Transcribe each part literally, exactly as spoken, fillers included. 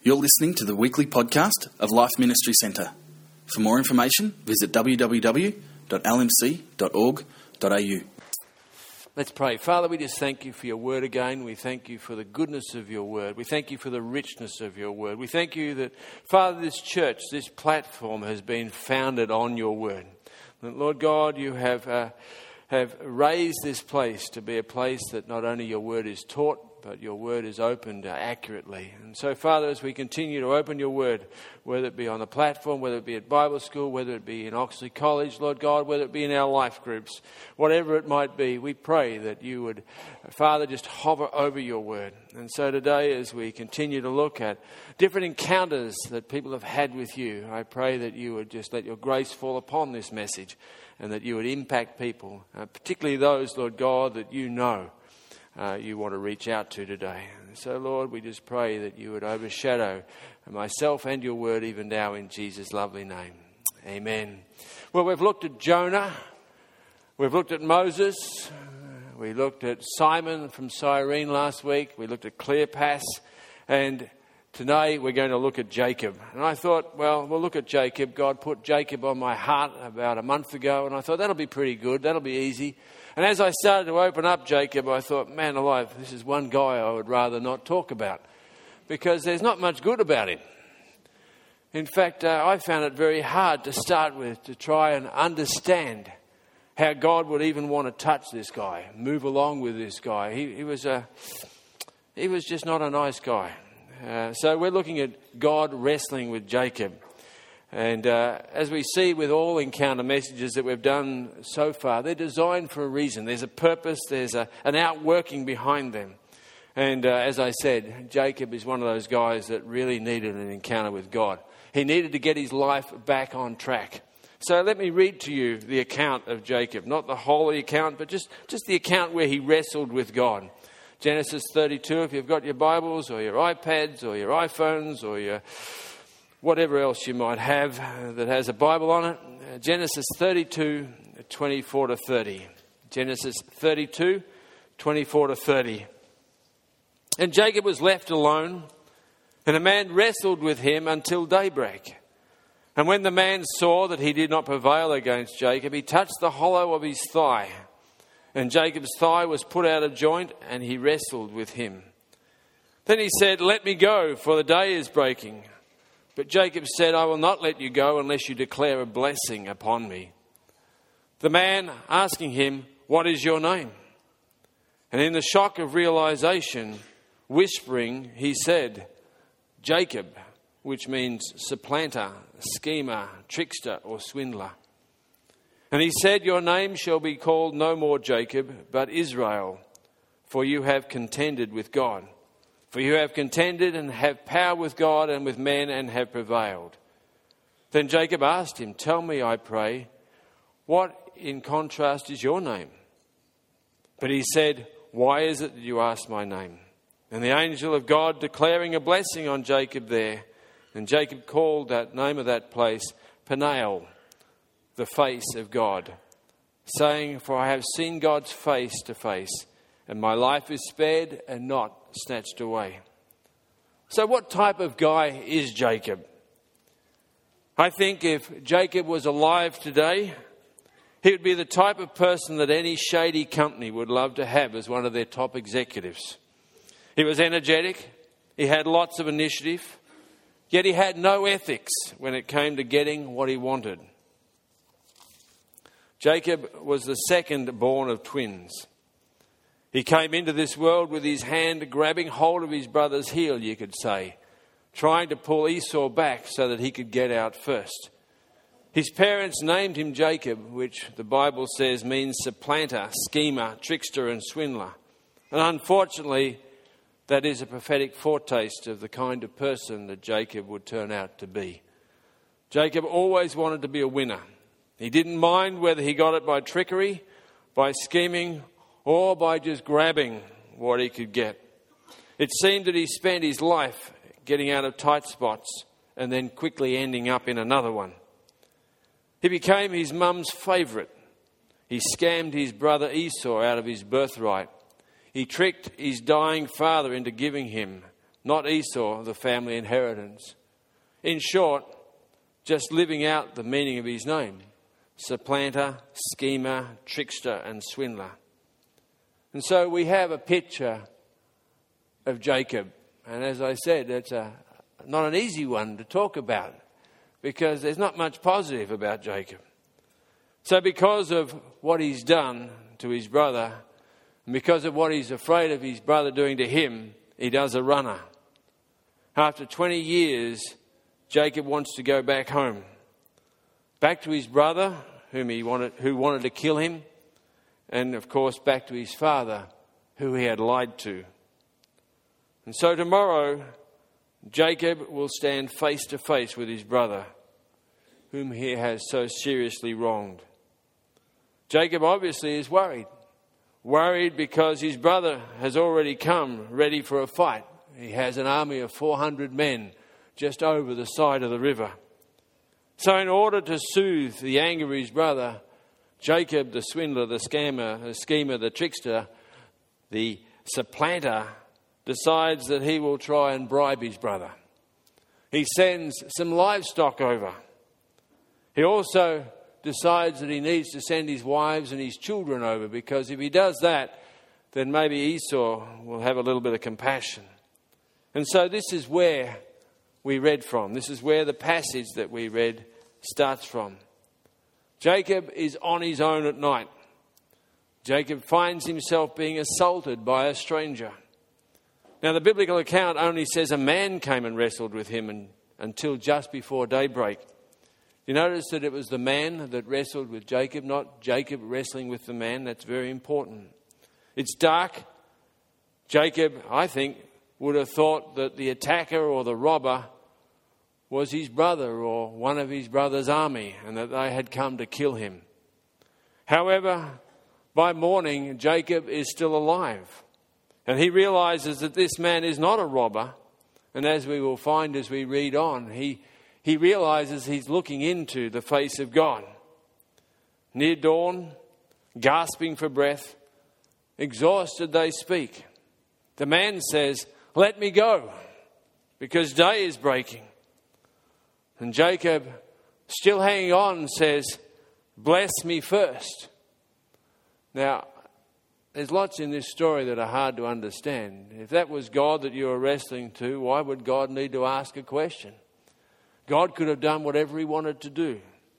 You're listening to the weekly podcast of Life Ministry Centre. For more information, visit w w w dot l m c dot org dot a u. Let's pray. Father, we just thank you for your word again. We thank you for the goodness of your word. We thank you for the richness of your word. We thank you that, Father, this church, this platform has been founded on your word. That, Lord God, you have uh, have raised this place to be a place that not only your word is taught, but your word is opened accurately. And so, Father, as we continue to open your word, whether it be on the platform, whether it be at Bible school, whether it be in Oxley College, Lord God, whether it be in our life groups, whatever it might be, we pray that you would, Father, just hover over your word. And so today, as we continue to look at different encounters that people have had with you, I pray that you would just let your grace fall upon this message and that you would impact people, uh, particularly those, Lord God, that you know Uh, you want to reach out to today. And so, Lord, we just pray that you would overshadow myself and your word even now in Jesus' lovely name. Amen. Well, we've looked at Jonah. We've looked at Moses. We looked at Simon from Cyrene last week. We looked at Cleopas. And today we're going to look at Jacob. And I thought, well, we'll look at Jacob. God put Jacob on my heart about a month ago. And I thought, that'll be pretty good. That'll be easy. And as I started to open up Jacob, I thought, man alive, this is one guy I would rather not talk about because there's not much good about him. In fact, uh, I found it very hard to start with to try and understand how God would even want to touch this guy, move along with this guy. He, he was a, he was just not a nice guy. Uh, so we're looking at God wrestling with Jacob. And uh, as we see with all encounter messages that we've done so far, they're designed for a reason. There's a purpose, there's a, an outworking behind them. And uh, as I said, Jacob is one of those guys that really needed an encounter with God. He needed to get his life back on track. So let me read to you the account of Jacob. Not the whole account, but just, just the account where he wrestled with God. Genesis thirty-two, if you've got your Bibles or your iPads or your iPhones or your whatever else you might have that has a Bible on it. Genesis thirty-two, twenty-four to thirty. Genesis thirty-two, twenty-four to thirty. And Jacob was left alone, and a man wrestled with him until daybreak. And when the man saw that he did not prevail against Jacob, he touched the hollow of his thigh. And Jacob's thigh was put out of joint, and he wrestled with him. Then he said, "Let me go, for the day is breaking." But Jacob said, "I will not let you go unless you declare a blessing upon me." The man asking him, "What is your name?" And in the shock of realization, whispering, he said, "Jacob," which means supplanter, schemer, trickster, or swindler. And he said, "Your name shall be called no more Jacob, but Israel, for you have contended with God. For you have contended and have power with God and with men and have prevailed." Then Jacob asked him, "Tell me, I pray, what in contrast is your name?" But he said, "Why is it that you ask my name?" And the angel of God declaring a blessing on Jacob there. And Jacob called that name of that place Peniel, the face of God, saying, "For I have seen God's face to face, and my life is spared and not snatched away." So what type of guy is Jacob? I think if Jacob was alive today, he would be the type of person that any shady company would love to have as one of their top executives. He was energetic, he had lots of initiative, yet he had no ethics when it came to getting what he wanted. Jacob was the second born of twins. He came into this world with his hand grabbing hold of his brother's heel, you could say, trying to pull Esau back so that he could get out first. His parents named him Jacob, which the Bible says means supplanter, schemer, trickster and swindler. And unfortunately, that is a prophetic foretaste of the kind of person that Jacob would turn out to be. Jacob always wanted to be a winner. He didn't mind whether he got it by trickery, by scheming, or by just grabbing what he could get. It seemed that he spent his life getting out of tight spots and then quickly ending up in another one. He became his mum's favourite. He scammed his brother Esau out of his birthright. He tricked his dying father into giving him not Esau, the family inheritance. In short, just living out the meaning of his name: supplanter, schemer, trickster and swindler. And so we have a picture of Jacob. And as I said, it's a, not an easy one to talk about because there's not much positive about Jacob. So because of what he's done to his brother, and because of what he's afraid of his brother doing to him, he does a runner. After twenty years, Jacob wants to go back home, back to his brother, whom he wanted, who wanted to kill him, and of course back to his father, who he had lied to. And so tomorrow, Jacob will stand face to face with his brother, whom he has so seriously wronged. Jacob obviously is worried. Worried because his brother has already come ready for a fight. He has an army of four hundred men just over the side of the river. So in order to soothe the anger of his brother, Jacob, the swindler, the scammer, the schemer, the trickster, the supplanter, decides that he will try and bribe his brother. He sends some livestock over. He also decides that he needs to send his wives and his children over, because if he does that, then maybe Esau will have a little bit of compassion. And so this is where we read from. This is where the passage that we read starts from. Jacob is on his own at night. Jacob finds himself being assaulted by a stranger. Now, the biblical account only says a man came and wrestled with him and, until just before daybreak. You notice that it was the man that wrestled with Jacob, not Jacob wrestling with the man. That's very important. It's dark. Jacob, I think, would have thought that the attacker or the robber was his brother or one of his brother's army, and that they had come to kill him. However, by morning, Jacob is still alive. And he realizes that this man is not a robber. And as we will find as we read on, he, he realizes he's looking into the face of God. Near dawn, gasping for breath, exhausted, they speak. The man says, "Let me go, because day is breaking." And Jacob, still hanging on, says, "Bless me first." Now, there's lots in this story that are hard to understand. If that was God that you were wrestling to, why would God need to ask a question? God could have done whatever he wanted to do.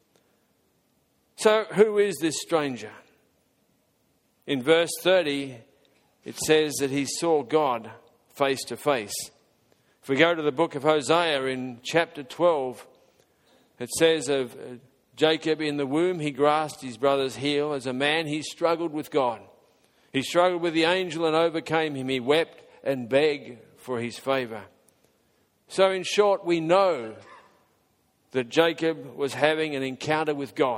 So, who is this stranger? In verse thirty, it says that he saw God face to face. If we go to the book of Hosea in chapter twelve, it says of Jacob, in the womb he grasped his brother's heel. As a man he struggled with God. He struggled with the angel and overcame him. He wept and begged for his favour. So in short, we know that Jacob was having an encounter with God.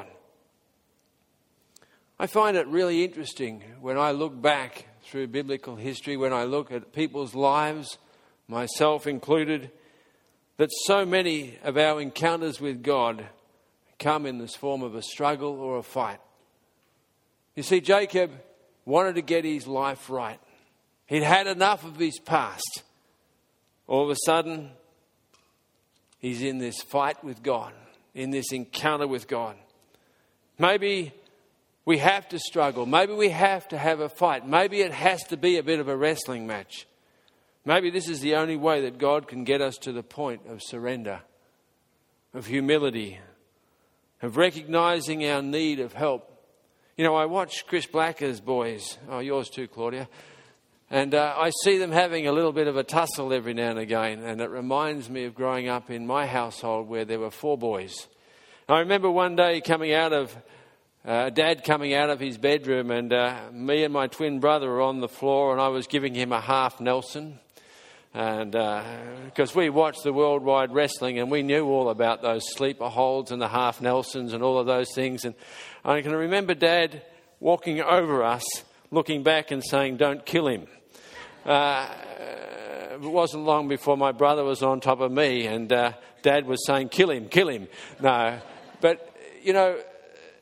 I find it really interesting when I look back through biblical history, when I look at people's lives, myself included, that so many of our encounters with God come in this form of a struggle or a fight. You see, Jacob wanted to get his life right. He'd had enough of his past. All of a sudden, he's in this fight with God, in this encounter with God. Maybe we have to struggle. Maybe we have to have a fight. Maybe it has to be a bit of a wrestling match. Maybe this is the only way that God can get us to the point of surrender, of humility, of recognizing our need of help. You know, I watch Chris Blacker's boys, oh, yours too, Claudia, and uh, I see them having a little bit of a tussle every now and again, and it reminds me of growing up in my household where there were four boys. I remember one day coming out of, uh, Dad coming out of his bedroom, and uh, me and my twin brother were on the floor, and I was giving him a half Nelson. And because uh, we watched the worldwide wrestling and we knew all about those sleeper holds and the half Nelsons and all of those things. And I can remember Dad walking over us, looking back and saying, "Don't kill him." Uh, it wasn't long before my brother was on top of me and uh, Dad was saying, "Kill him, kill him." No, but, you know,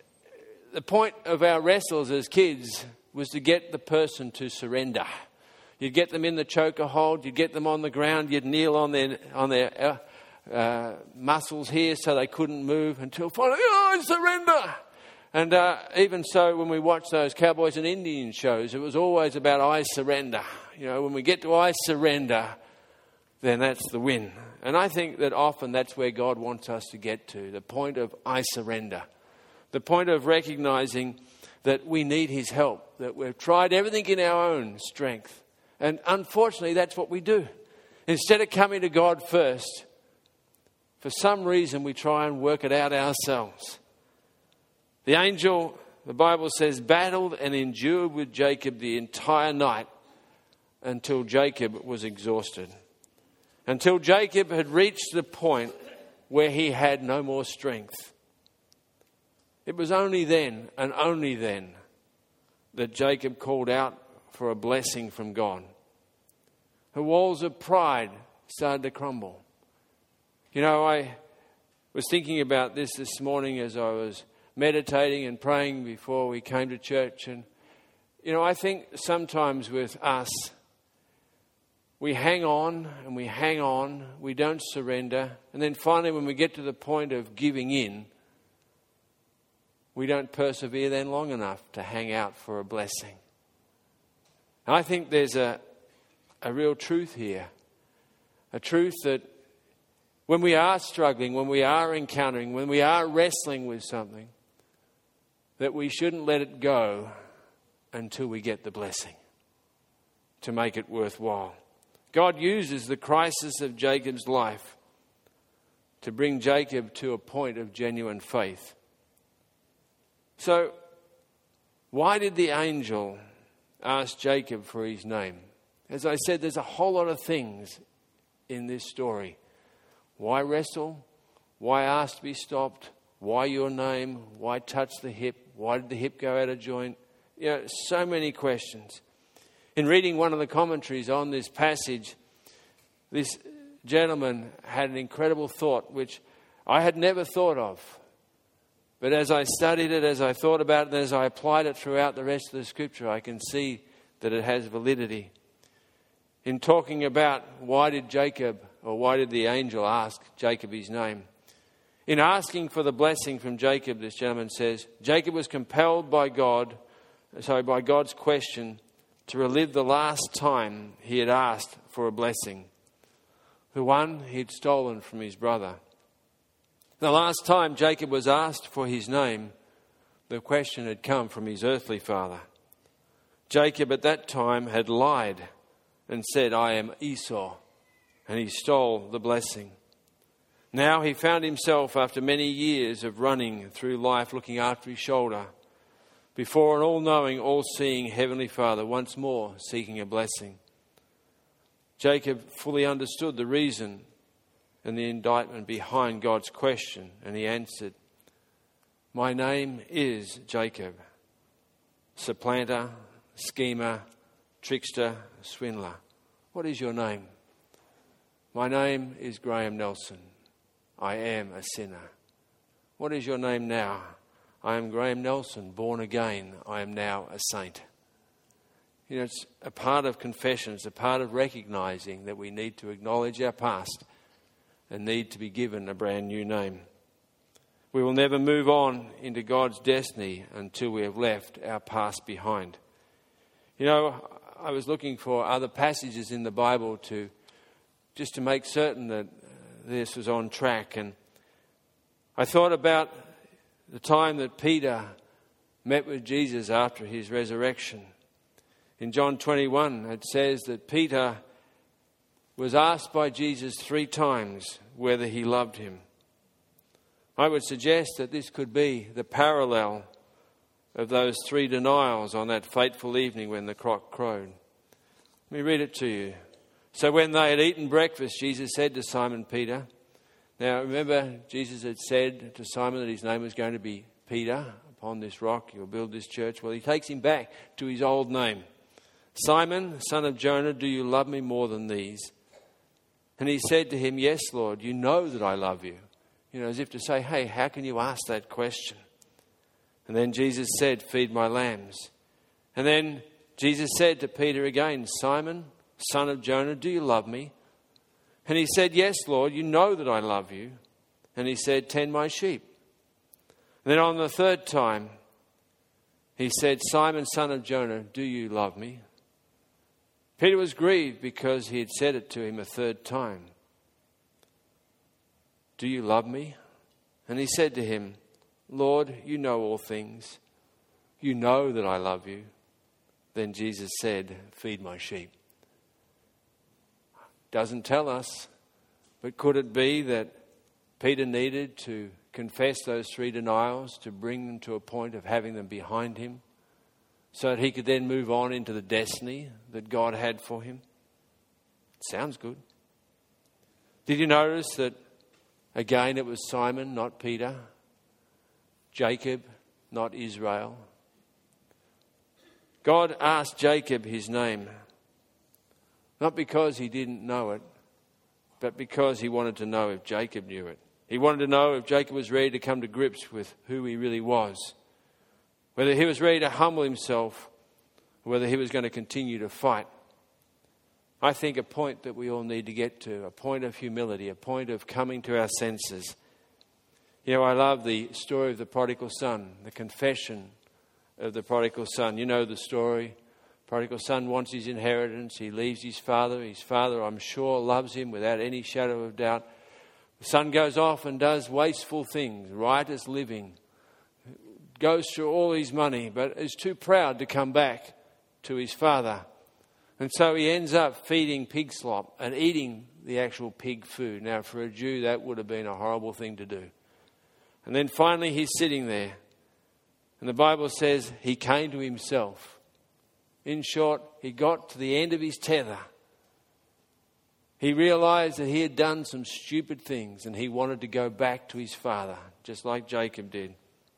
the point of our wrestles as kids was to get the person to surrender. You'd get them in the choker hold. You'd get them on the ground. You'd kneel on their on their uh, uh, muscles here so they couldn't move until finally, oh, I surrender. And uh, even so, when we watch those Cowboys and Indian shows, it was always about I surrender. You know, when we get to I surrender, then that's the win. And I think that often that's where God wants us to get to, the point of I surrender. The point of recognizing that we need his help, that we've tried everything in our own strength. And unfortunately, that's what we do. Instead of coming to God first, for some reason we try and work it out ourselves. The angel, the Bible says, battled and endured with Jacob the entire night until Jacob was exhausted. Until Jacob had reached the point where he had no more strength. It was only then and only then that Jacob called out for a blessing from God. The walls of pride started to crumble. You know, I was thinking about this this morning as I was meditating and praying before we came to church. And, you know, I think sometimes with us, we hang on and we hang on, we don't surrender. And then finally when we get to the point of giving in, we don't persevere then long enough to hang out for a blessing. And I think there's a, a real truth here. A truth that when we are struggling, when we are encountering, when we are wrestling with something, that we shouldn't let it go until we get the blessing to make it worthwhile. God uses the crisis of Jacob's life to bring Jacob to a point of genuine faith. So, why did the angel ask Jacob for his name? As I said, there's a whole lot of things in this story. Why wrestle? Why ask to be stopped? Why your name? Why touch the hip? Why did the hip go out of joint? You know, so many questions. In reading one of the commentaries on this passage, this gentleman had an incredible thought which I had never thought of. But as I studied it, as I thought about it, and as I applied it throughout the rest of the scripture, I can see that it has validity. In talking about why did Jacob, or why did the angel ask Jacob his name? In asking for the blessing from Jacob, this gentleman says, Jacob was compelled by God, sorry, by God's question to relive the last time he had asked for a blessing. The one he had stolen from his brother. The last time Jacob was asked for his name, the question had come from his earthly father. Jacob at that time had lied and said, I am Esau, and he stole the blessing. Now he found himself, after many years of running through life, looking after his shoulder, before an all-knowing, all-seeing Heavenly Father, once more seeking a blessing. Jacob fully understood the reason and the indictment behind God's question, and he answered, my name is Jacob, supplanter, schemer, trickster, swindler. What is your name? My name is Graham Nelson. I am a sinner. What is your name now? I am Graham Nelson, born again. I am now a saint. You know, it's a part of confession. It's a part of recognizing that we need to acknowledge our past and need to be given a brand new name. We will never move on into God's destiny until we have left our past behind. You know, I was looking for other passages in the Bible to just to make certain that this was on track. And I thought about the time that Peter met with Jesus after his resurrection. In John twenty-one, it says that Peter was asked by Jesus three times whether he loved him. I would suggest that this could be the parallel of those three denials on that fateful evening when the cock crowed. Let me read it to you. So when they had eaten breakfast, Jesus said to Simon Peter, now remember, Jesus had said to Simon that his name was going to be Peter. Upon this rock you'll build this church. Well, he takes him back to his old name. Simon, son of Jonah, do you love me more than these? And he said to him, yes, Lord, you know that I love you. You know, as if to say, hey, how can you ask that question? And then Jesus said, feed my lambs. And then Jesus said to Peter again, "Simon, son of Jonah, do you love me?" And he said, "Yes, Lord, you know that I love you." And he said, "Tend my sheep." And then on the third time, he said, "Simon, son of Jonah, do you love me?" Peter was grieved because he had said it to him a third time. "Do you love me?" And he said to him, "Lord, you know all things. You know that I love you." Then Jesus said, "Feed my sheep." Doesn't tell us, but could it be that Peter needed to confess those three denials to bring them to a point of having them behind him so that he could then move on into the destiny that God had for him? Sounds good. Did you notice that again it was Simon, not Peter, Jacob, not Israel? God asked Jacob his name, not because he didn't know it, but because he wanted to know if Jacob knew it. He wanted to know if Jacob was ready to come to grips with who he really was, whether he was ready to humble himself, or whether he was going to continue to fight. I think a point that we all need to get to, a point of humility, a point of coming to our senses. You know, I love the story of the prodigal son, the confession of the prodigal son. You know the story. Prodigal son wants his inheritance. He leaves his father. His father, I'm sure, loves him without any shadow of doubt. The son goes off and does wasteful things, riotous living, goes through all his money, but is too proud to come back to his father. And so he ends up feeding pig slop and eating the actual pig food. Now, for a Jew, that would have been a horrible thing to do. And then finally he's sitting there. And the Bible says he came to himself. In short, he got to the end of his tether. He realized that he had done some stupid things and he wanted to go back to his father, just like Jacob did.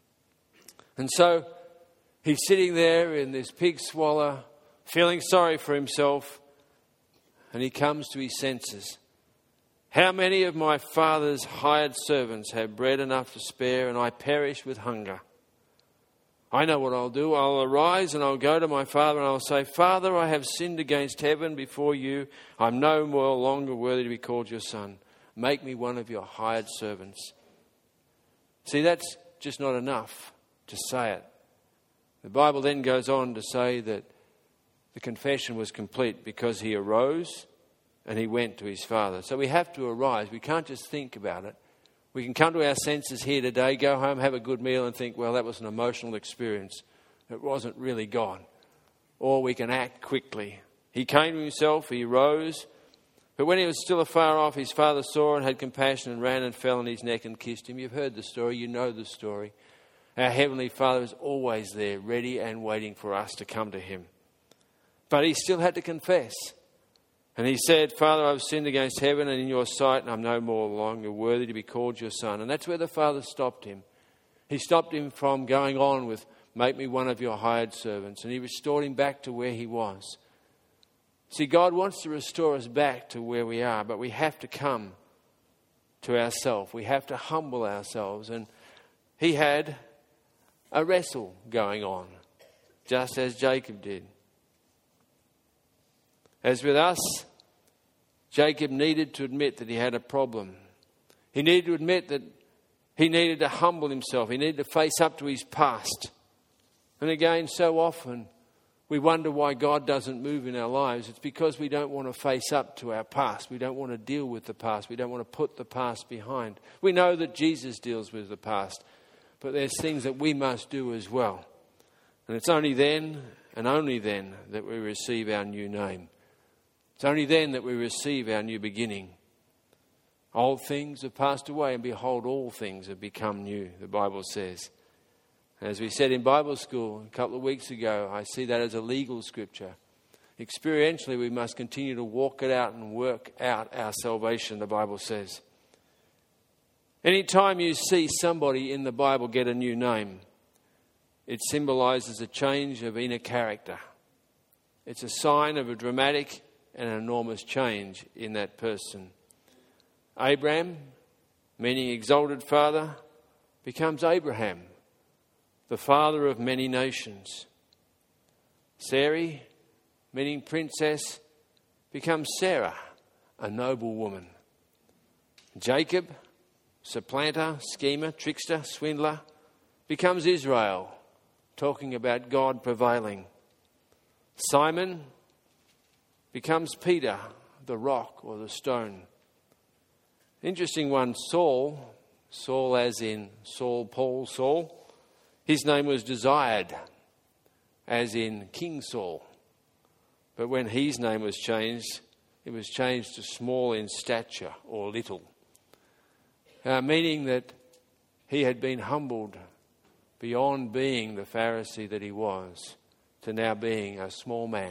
And so he's sitting there in this pig swallow, feeling sorry for himself, and he comes to his senses. How many of my father's hired servants have bread enough to spare, and I perish with hunger? I know what I'll do. I'll arise and I'll go to my father and I'll say, Father, I have sinned against heaven before you. I'm no more longer worthy to be called your son. Make me one of your hired servants. See, that's just not enough to say it. The Bible then goes on to say that the confession was complete because he arose and he went to his father. So we have to arise. We can't just think about it. We can come to our senses here today, go home, have a good meal and think, well, that was an emotional experience. It wasn't really God. Or we can act quickly. He came to himself, he rose, but when he was still afar off, his father saw and had compassion and ran and fell on his neck and kissed him. You've heard the story, you know the story. Our Heavenly Father is always there, ready and waiting for us to come to him. But he still had to confess. And he said, Father, I've sinned against heaven and in your sight, and I'm no more longer worthy to be called your son. And that's where the Father stopped him. He stopped him from going on with, make me one of your hired servants. And he restored him back to where he was. See, God wants to restore us back to where we are, but we have to come to ourselves. We have to humble ourselves. And he had a wrestle going on, just as Jacob did. As with us, Jacob needed to admit that he had a problem. He needed to admit that he needed to humble himself. He needed to face up to his past. And again, so often we wonder why God doesn't move in our lives. It's because we don't want to face up to our past. We don't want to deal with the past. We don't want to put the past behind. We know that Jesus deals with the past, but there's things that we must do as well. And it's only then and only then that we receive our new name. It's only then that we receive our new beginning. Old things have passed away, and behold, all things have become new, the Bible says. As we said in Bible school a couple of weeks ago, I see that as a legal scripture. Experientially, we must continue to walk it out and work out our salvation, the Bible says. Anytime you see somebody in the Bible get a new name, it symbolizes a change of inner character. It's a sign of a dramatic and an enormous change in that person. Abraham, meaning exalted father, becomes Abraham, the father of many nations. Sarai, meaning princess, becomes Sarah, a noble woman. Jacob, supplanter, schemer, trickster, swindler, becomes Israel, talking about God prevailing. Simon becomes Peter, the rock or the stone. Interesting one, Saul, Saul as in Saul, Paul, Saul. His name was desired, as in King Saul. But when his name was changed, it was changed to small in stature or little, uh, meaning that he had been humbled beyond being the Pharisee that he was to now being a small man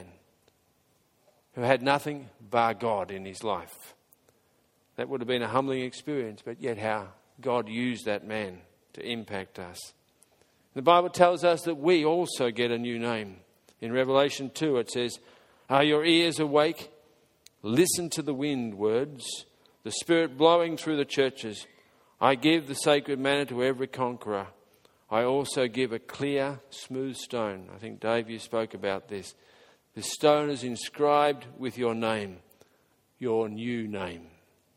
who had nothing bar God in his life. That would have been a humbling experience, but yet how God used that man to impact us. The Bible tells us that we also get a new name. In Revelation two it says, "Are your ears awake? Listen to the wind words, the Spirit blowing through the churches. I give the sacred manna to every conqueror. I also give a clear, smooth stone." I think, Dave, you spoke about this. "The stone is inscribed with your name, your new name."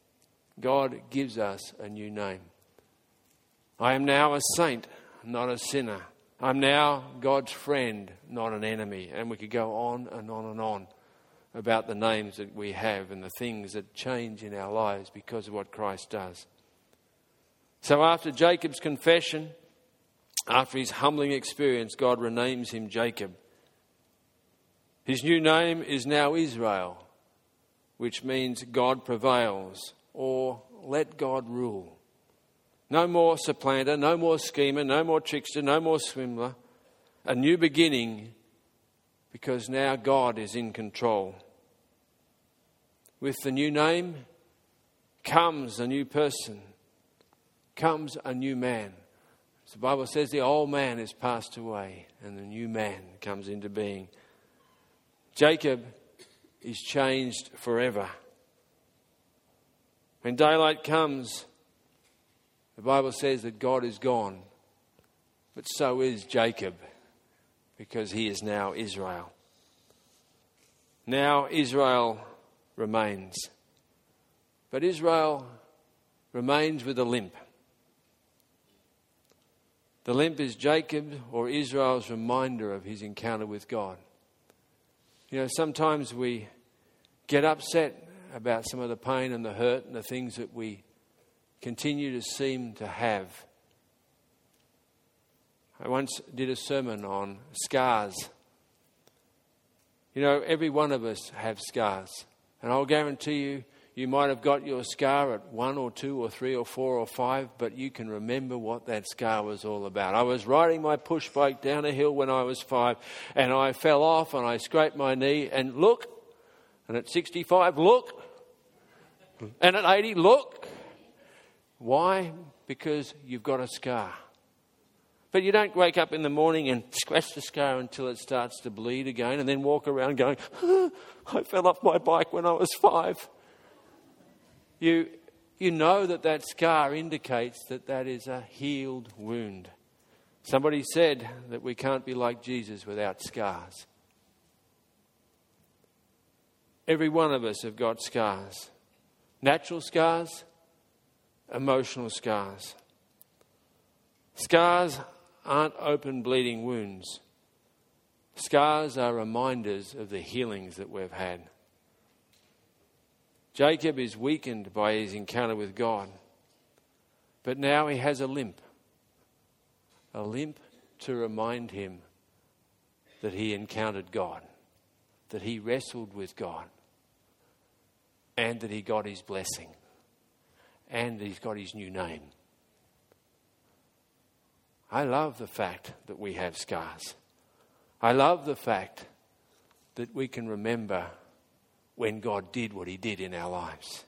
God gives us a new name. I am now a saint, not a sinner. I'm now God's friend, not an enemy. And we could go on and on and on about the names that we have and the things that change in our lives because of what Christ does. So after Jacob's confession, after his humbling experience, God renames him Jacob. His new name is now Israel, which means God prevails, or let God rule. No more supplanter, no more schemer, no more trickster, no more swindler. A new beginning, because now God is in control. With the new name comes a new person, comes a new man. The Bible says the old man has passed away and the new man comes into being. Jacob is changed forever. When daylight comes, the Bible says that God is gone, but so is Jacob, because he is now Israel. Now Israel remains, but Israel remains with a limp. The limp is Jacob or Israel's reminder of his encounter with God. You know, sometimes we get upset about some of the pain and the hurt and the things that we continue to seem to have. I once did a sermon on scars. You know, every one of us have scars. And I'll guarantee you, you might have got your scar at one or two or three or four or five, but you can remember what that scar was all about. I was riding my push bike down a hill when I was five, and I fell off and I scraped my knee, and look, and at sixty-five, look, and at eighty, look. Why? Because you've got a scar. But you don't wake up in the morning and scratch the scar until it starts to bleed again and then walk around going, oh, I fell off my bike when I was five. You, you know that that scar indicates that that is a healed wound. Somebody said that we can't be like Jesus without scars. Every one of us have got scars. Natural scars, emotional scars. Scars aren't open bleeding wounds. Scars are reminders of the healings that we've had. Jacob is weakened by his encounter with God, but now he has a limp. A limp to remind him that he encountered God, that he wrestled with God, and that he got his blessing, and that he's got his new name. I love the fact that we have scars. I love the fact that we can remember when God did what he did in our lives.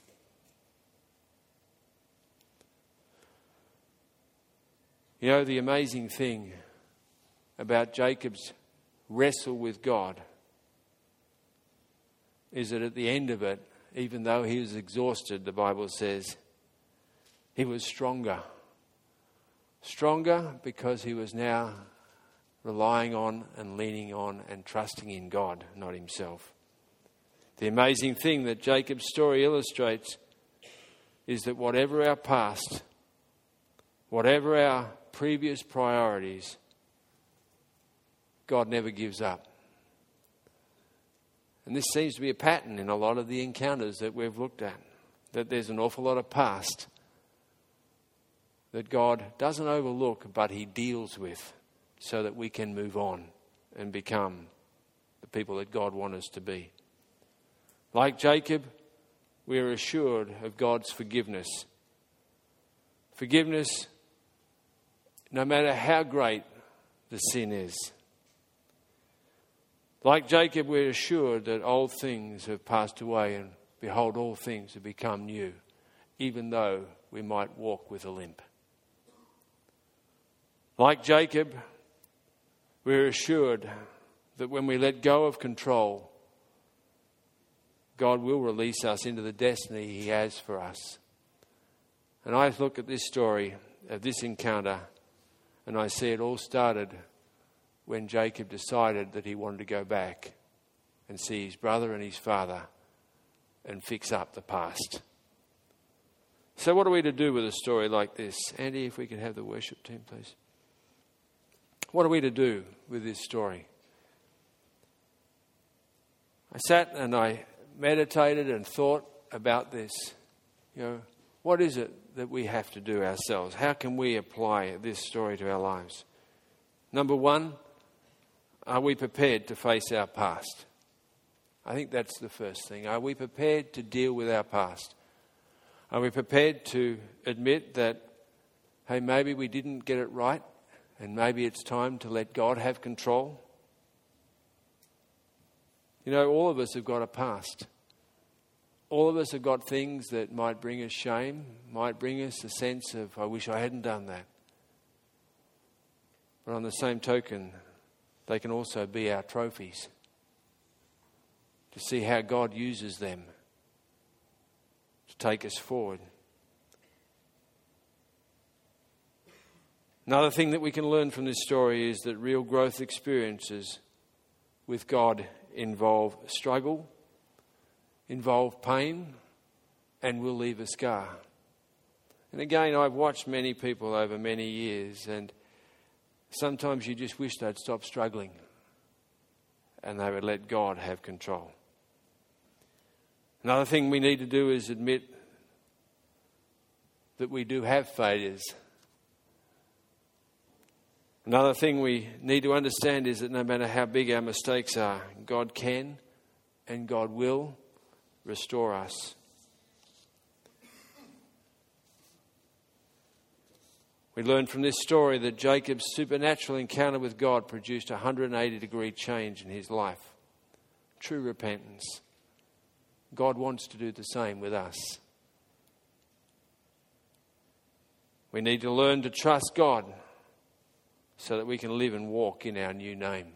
You know, the amazing thing about Jacob's wrestle with God is that at the end of it, even though he was exhausted, the Bible says, he was stronger. Stronger because he was now relying on and leaning on and trusting in God, not himself. The amazing thing that Jacob's story illustrates is that whatever our past, whatever our previous priorities, God never gives up. And this seems to be a pattern in a lot of the encounters that we've looked at, that there's an awful lot of past that God doesn't overlook, but he deals with so that we can move on and become the people that God wants us to be. Like Jacob, we are assured of God's forgiveness. Forgiveness, no matter how great the sin is. Like Jacob, we're assured that old things have passed away and behold, all things have become new, even though we might walk with a limp. Like Jacob, we're assured that when we let go of control, God will release us into the destiny he has for us. And I look at this story of this encounter and I see it all started when Jacob decided that he wanted to go back and see his brother and his father and fix up the past. So what are we to do with a story like this? Andy, if we could have the worship team, please. What are we to do with this story? I sat and I meditated and thought about this. You know, what is it that we have to do ourselves? How can we apply this story to our lives? Number one, are we prepared to face our past? I think that's the first thing. Are we prepared to deal with our past? Are we prepared to admit that, hey, maybe we didn't get it right and maybe it's time to let God have control? You know, all of us have got a past. All of us have got things that might bring us shame, might bring us a sense of, I wish I hadn't done that. But on the same token, they can also be our trophies to see how God uses them to take us forward. Another thing that we can learn from this story is that real growth experiences with God involve struggle, involve pain, and will leave a scar. And again, I've watched many people over many years, and sometimes you just wish they'd stop struggling and they would let God have control. Another thing we need to do is admit that we do have failures. Another thing we need to understand is that no matter how big our mistakes are, God can and God will restore us. We learn from this story that Jacob's supernatural encounter with God produced a one hundred eighty degree change in his life. True repentance. God wants to do the same with us. We need to learn to trust God so that we can live and walk in our new name.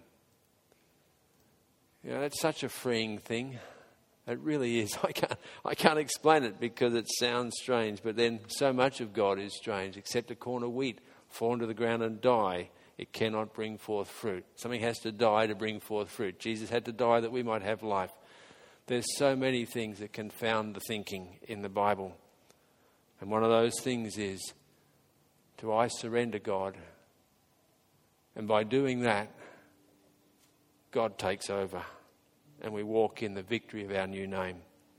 You know, that's such a freeing thing. It really is. I can't, I can't explain it because it sounds strange, but then so much of God is strange. Except a corn of wheat fall into the ground and die, it cannot bring forth fruit. Something has to die to bring forth fruit. Jesus had to die that we might have life. There's so many things that confound the thinking in the Bible. And one of those things is, do I surrender God? And by doing that, God takes over and we walk in the victory of our new name.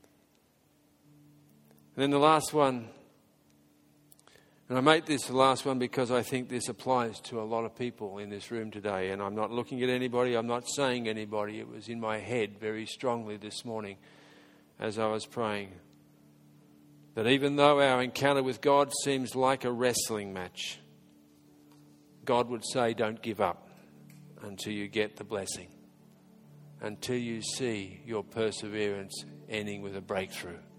And then the last one, and I make this the last one because I think this applies to a lot of people in this room today. And I'm not looking at anybody, I'm not saying anybody. It was in my head very strongly this morning as I was praying. That even though our encounter with God seems like a wrestling match, God would say, don't give up until you get the blessing, until you see your perseverance ending with a breakthrough.